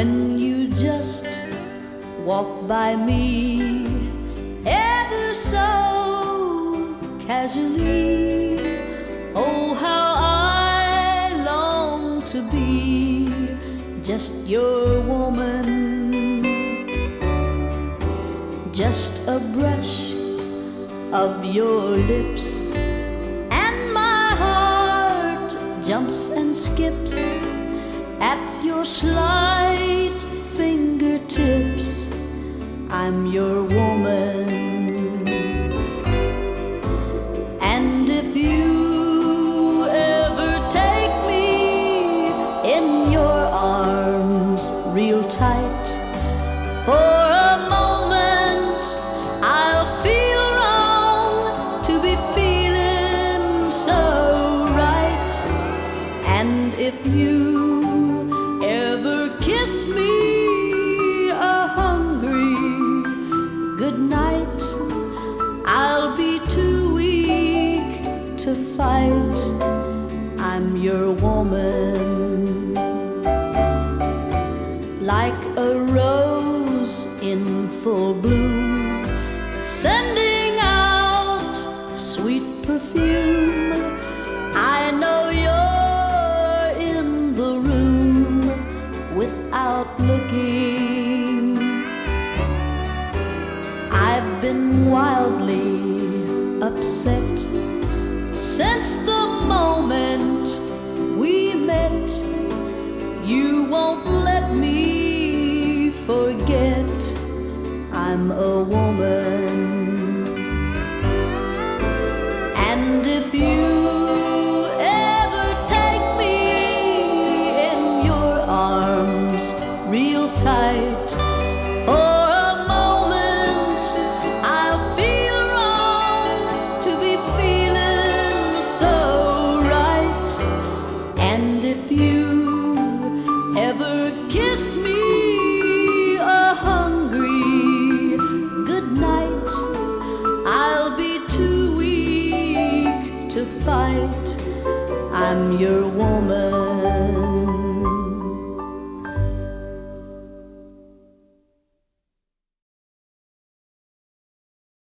when you just walk by me ever so casually. Oh, how I long to be just your woman. Just a brush of your lips and my heart jumps and skips at your slight fingertips. I'm your woman. And if you ever take me in your arms real tight, for a moment I'll feel wrong to be feeling so right. And if you ever kiss me a hungry goodnight, I'll be too weak to fight. I'm your woman. Like a rose in full bloom, sending out sweet perfume, I know you're in the room without looking. I've been wildly upset since the moment we met. You won't let me forget I'm a woman. And if you ever take me in your arms real tight, for a moment I'll feel wrong to be feeling so right. And if you ever kiss me a hungry goodnight, I'll be too weak to fight. I'm your woman.